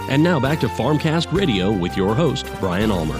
And now back to Farmcast Radio with your host, Brian Ulmer.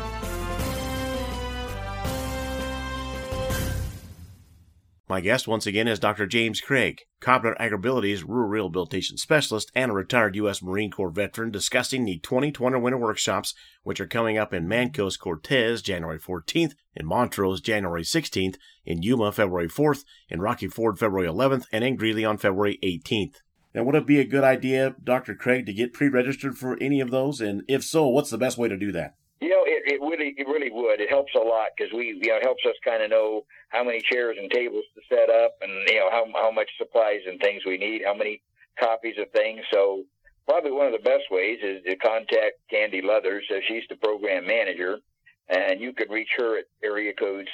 My guest once again is Dr. James Craig, Competent AgriAbility's Rural Rehabilitation Specialist and a retired U.S. Marine Corps veteran, discussing the 2020 Winter Workshops, which are coming up in Mancos Cortez January 14th, in Montrose January 16th, in Yuma February 4th, in Rocky Ford February 11th, and in Greeley on February 18th. Now, would it be a good idea, Dr. Craig, to get pre-registered for any of those? And if so, what's the best way to do that? It really would. It helps a lot because it helps us kind of know how many chairs and tables to set up, and how much supplies and things we need, how many copies of things. So probably one of the best ways is to contact Candy Leathers. She's the program manager, and you could reach her at area code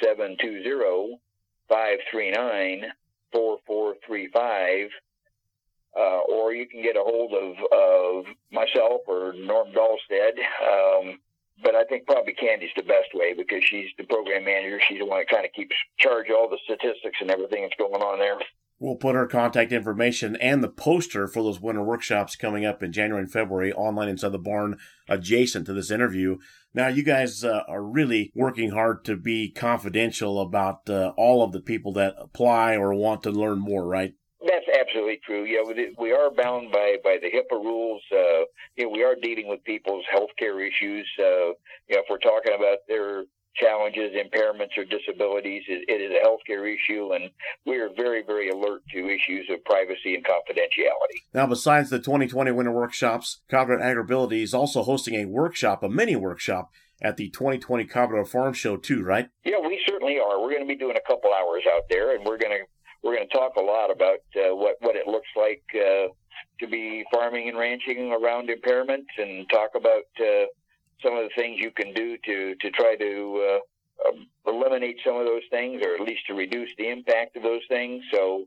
720-539-4435. Or you can get a hold of myself or Norm Dahlstead. But I think probably Candy's the best way because she's the program manager. She's the one that kind of keeps charge of all the statistics and everything that's going on there. We'll put her contact information and the poster for those winter workshops coming up in January and February online inside the barn adjacent to this interview. Now, you guys are really working hard to be confidential about all of the people that apply or want to learn more, right? That's absolutely true. Yeah, we are bound by the HIPAA rules. We are dealing with people's health care issues. If we're talking about their challenges, impairments, or disabilities, it is a health care issue, and we are very, very alert to issues of privacy and confidentiality. Now, besides the 2020 Winter Workshops, Competent AgriAbility is also hosting a mini workshop, at the 2020 Cooperative Farm Show too, right? Yeah, we certainly are. We're going to be doing a couple hours out there, and we're going to talk a lot about what it looks like to be farming and ranching around impairments, and talk about some of the things you can do to try to eliminate some of those things, or at least to reduce the impact of those things. So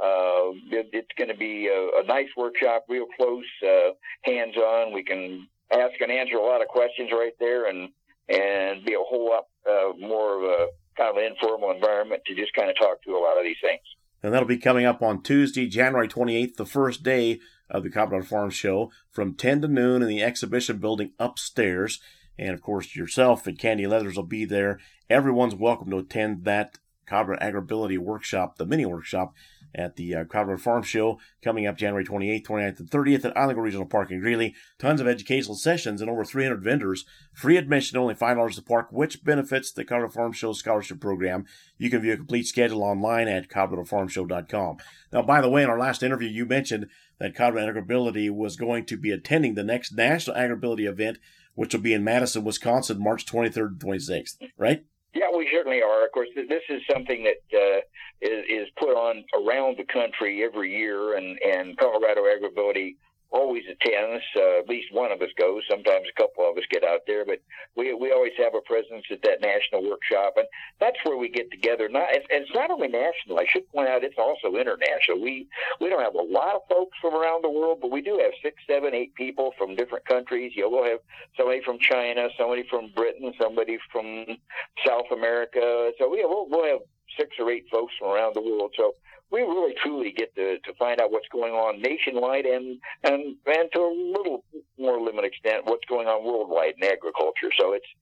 it's going to be a nice workshop, real close, hands-on. We can ask and answer a lot of questions right there, and be a whole lot more of a kind of an informal environment to just kind of talk to a lot of these things. And that'll be coming up on Tuesday, January 28th, the first day of the Cooperative Farm Show, from 10 to noon in the exhibition building upstairs. And, of course, yourself and Candy Leathers will be there. Everyone's welcome to attend that Cooperative AgriAbility workshop, the mini workshop, at the Cooperative Farm Show, coming up January 28th, 29th, and 30th at Island Grove Regional Park in Greeley. Tons of educational sessions and over 300 vendors. Free admission, only $5 to park, which benefits the Cooperative Farm Show Scholarship Program. You can view a complete schedule online at cooperativefarmshow.com. Now, by the way, in our last interview, you mentioned that Cooperative AgriAbility was going to be attending the next National AgriAbility event, which will be in Madison, Wisconsin, March 23rd and 26th, right? Yeah, we certainly are. Of course, this is something that is put on around the country every year, and Colorado AgriAbility always attends. At least one of us goes. Sometimes a couple of us get out there, but we always have a presence at that national workshop, and that's where we get together. It's not only national. I should point out it's also international. We don't have a lot of folks from around the world, but we do have 6, 7, 8 people from different countries. We'll have somebody from China, somebody from Britain, somebody from South America. So we'll have 6 or 8 folks from around the world. So we really truly get to find out what's going on nationwide and to a little more limited extent what's going on worldwide in agriculture. So it's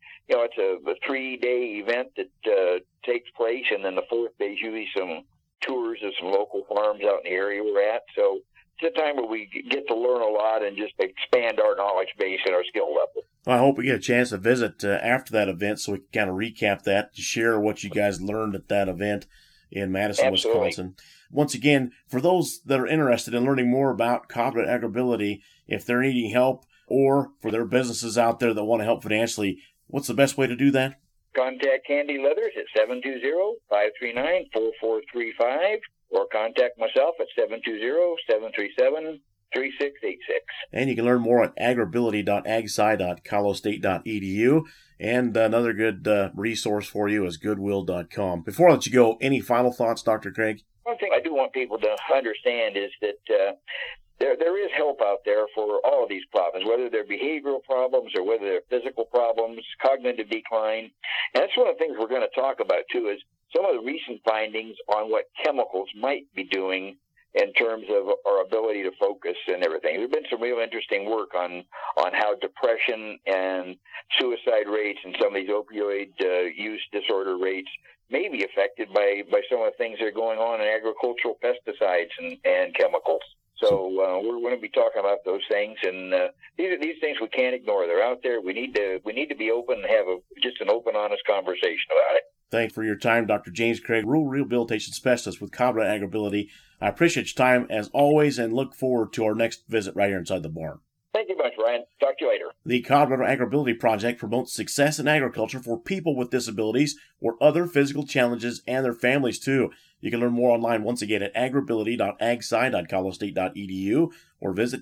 a 3-day event that takes place, and then the 4th day is usually some tours of some local farms out in the area we're at. So it's a time where we get to learn a lot and just expand our knowledge base and our skill level. Well, I hope we get a chance to visit after that event so we can kind of recap that, to share what you guys learned at that event in Madison, Absolutely. Wisconsin. Once again, for those that are interested in learning more about Competent AgriAbility, if they're needing help, or for their businesses out there that want to help financially, what's the best way to do that? Contact Candy Leathers at 720-539-4435, or contact myself at 720-737-3686. And you can learn more at agriability.agsci.colostate.edu. And another good resource for you is goodwill.com. Before I let you go, any final thoughts, Dr. Craig? One thing I do want people to understand is that there is help out there for all of these problems, whether they're behavioral problems or whether they're physical problems, cognitive decline. And that's one of the things we're going to talk about, too, is some of the recent findings on what chemicals might be doing in terms of our ability to focus and everything. There's been some real interesting work on how depression and suicide rates and some of these opioid use disorder rates may be affected by some of the things that are going on in agricultural pesticides and chemicals. So we're going to be talking about those things, and these things we can't ignore. They're out there. We need to be open and have just an open, honest conversation about it. Thanks for your time, Dr. James Craig, Rural Rehabilitation Specialist with Colorado AgriAbility. I appreciate your time as always and look forward to our next visit right here inside the barn. Thank you much, Ryan. Talk to you later. The Colorado AgriAbility Project promotes success in agriculture for people with disabilities or other physical challenges and their families too. You can learn more online once again at agrability.agsci.colorado.edu or visit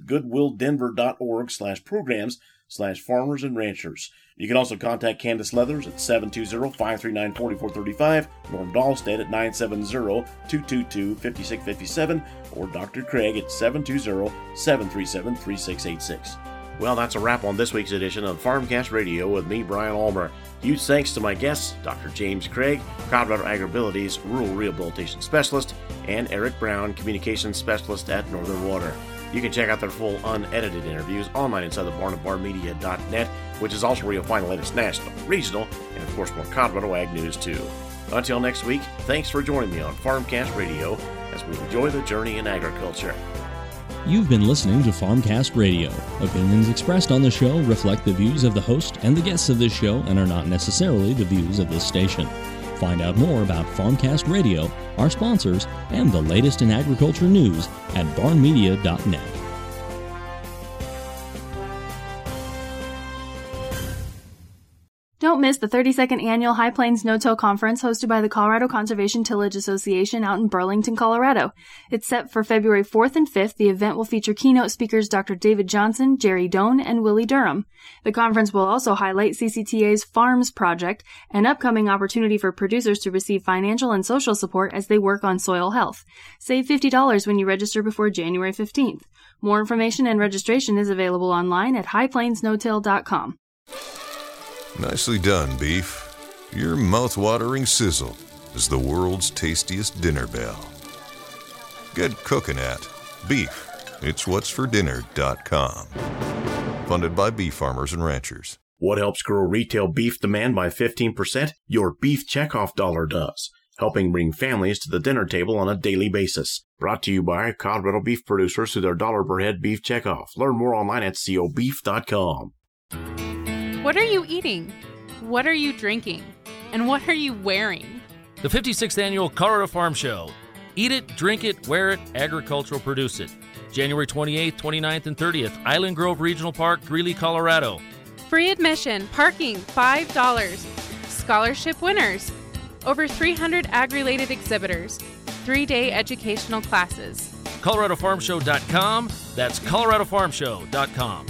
goodwilldenver.org/programs/farmers and ranchers. You can also contact Candace Leathers at 720-539-4435, Norm Dahlstead at 970-222-5657, or Dr. Craig at 720-737-3686. Well, that's a wrap on this week's edition of Farmcast Radio with me, Brian Ulmer. Huge thanks to my guests, Dr. James Craig, Colorado AgriAbility's Rural Rehabilitation Specialist, and Eric Brown, Communications Specialist at Northern Water. You can check out their full unedited interviews online inside the barn at barnmedia.net, which is also where you'll find the latest national, regional, and of course more Colorado Ag news too. Until next week, thanks for joining me on Farmcast Radio as we enjoy the journey in agriculture. You've been listening to Farmcast Radio. Opinions expressed on the show reflect the views of the host and the guests of this show and are not necessarily the views of this station. Find out more about Farmcast Radio, our sponsors, and the latest in agriculture news at barnmedia.net. Don't miss the 32nd Annual High Plains No-Till Conference hosted by the Colorado Conservation Tillage Association out in Burlington, Colorado. It's set for February 4th and 5th. The event will feature keynote speakers Dr. David Johnson, Jerry Doan, and Willie Durham. The conference will also highlight CCTA's Farms Project, an upcoming opportunity for producers to receive financial and social support as they work on soil health. Save $50 when you register before January 15th. More information and registration is available online at highplainsnotill.com. Nicely done, beef. Your mouth-watering sizzle is the world's tastiest dinner bell. Get cooking at Beef. It's what's for dinner.com. Funded by beef farmers and ranchers. What helps grow retail beef demand by 15%? Your beef checkoff dollar does, helping bring families to the dinner table on a daily basis. Brought to you by Colorado beef producers through their dollar per head beef checkoff. Learn more online at cobeef.com. What are you eating? What are you drinking? And what are you wearing? The 56th Annual Colorado Farm Show. Eat it, drink it, wear it, agricultural produce it. January 28th, 29th, and 30th, Island Grove Regional Park, Greeley, Colorado. Free admission, parking, $5. Scholarship winners. Over 300 ag-related exhibitors. 3-day educational classes. ColoradoFarmShow.com. That's ColoradoFarmShow.com.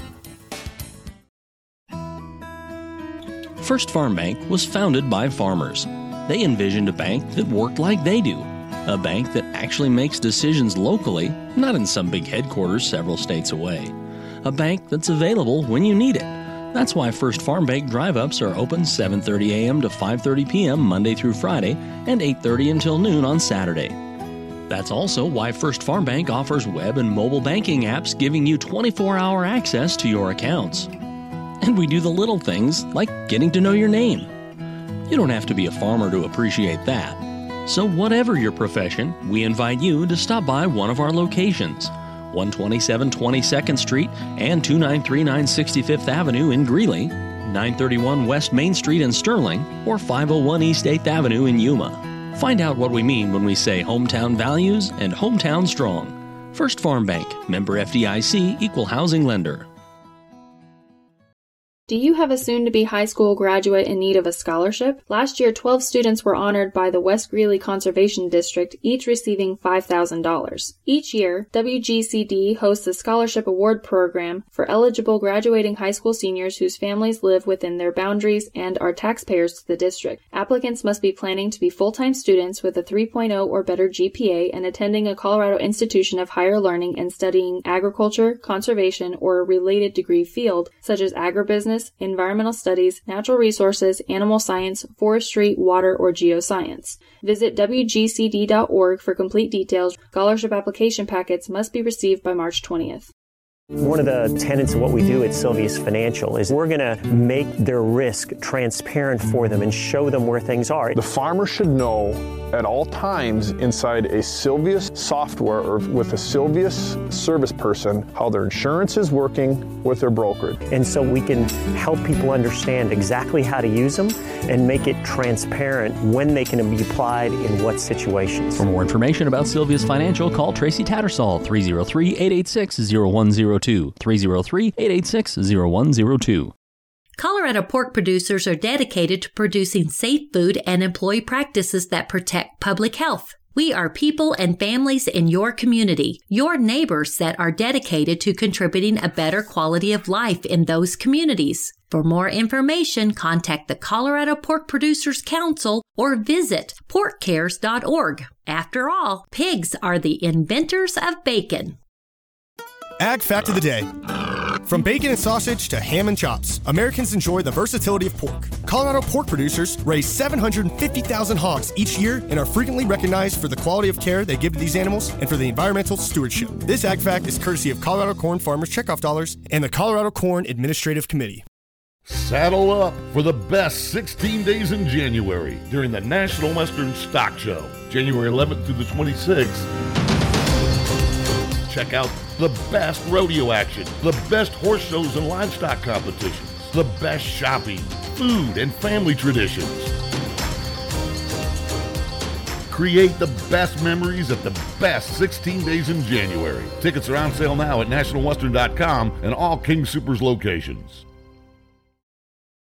First Farm Bank was founded by farmers. They envisioned a bank that worked like they do. A bank that actually makes decisions locally, not in some big headquarters several states away. A bank that's available when you need it. That's why First Farm Bank drive-ups are open 7:30 a.m. to 5:30 p.m. Monday through Friday and 8:30 until noon on Saturday. That's also why First Farm Bank offers web and mobile banking apps giving you 24-hour access to your accounts. And we do the little things like getting to know your name. You don't have to be a farmer to appreciate that. So whatever your profession, we invite you to stop by one of our locations, 127 22nd Street and 2939 65th Avenue in Greeley, 931 West Main Street in Sterling, or 501 East 8th Avenue in Yuma. Find out what we mean when we say hometown values and hometown strong. First Farm Bank, member FDIC, equal housing lender. Do you have a soon-to-be high school graduate in need of a scholarship? Last year, 12 students were honored by the West Greeley Conservation District, each receiving $5,000. Each year, WGCD hosts a scholarship award program for eligible graduating high school seniors whose families live within their boundaries and are taxpayers to the district. Applicants must be planning to be full-time students with a 3.0 or better GPA and attending a Colorado institution of higher learning and studying agriculture, conservation, or a related degree field, such as agribusiness, business, environmental studies, natural resources, animal science, forestry, water, or geoscience. Visit wgcd.org for complete details. Scholarship application packets must be received by March 20th. One of the tenets of what we do at Sylvius Financial is we're going to make their risk transparent for them and show them where things are. The farmer should know at all times inside a Sylvius software or with a Sylvius service person how their insurance is working with their brokerage. And so we can help people understand exactly how to use them and make it transparent when they can be applied in what situations. For more information about Sylvius Financial, call Tracy Tattersall, 303-886-0102. 303-886-0102. Colorado pork producers are dedicated to producing safe food and employee practices that protect public health. We are people and families in your community, your neighbors that are dedicated to contributing a better quality of life in those communities. For more information, contact the Colorado Pork Producers Council or visit porkcares.org. After all, pigs are the inventors of bacon. Ag Fact of the Day. From bacon and sausage to ham and chops, Americans enjoy the versatility of pork. Colorado pork producers raise 750,000 hogs each year and are frequently recognized for the quality of care they give to these animals and for the environmental stewardship. This Ag Fact is courtesy of Colorado Corn Farmers Checkoff Dollars and the Colorado Corn Administrative Committee. Saddle up for the best 16 days in January during the National Western Stock Show, January 11th through the 26th. Check out the best rodeo action, the best horse shows and livestock competitions, the best shopping, food, and family traditions. Create the best memories at the best 16 days in January. Tickets are on sale now at nationalwestern.com and all King Soopers locations.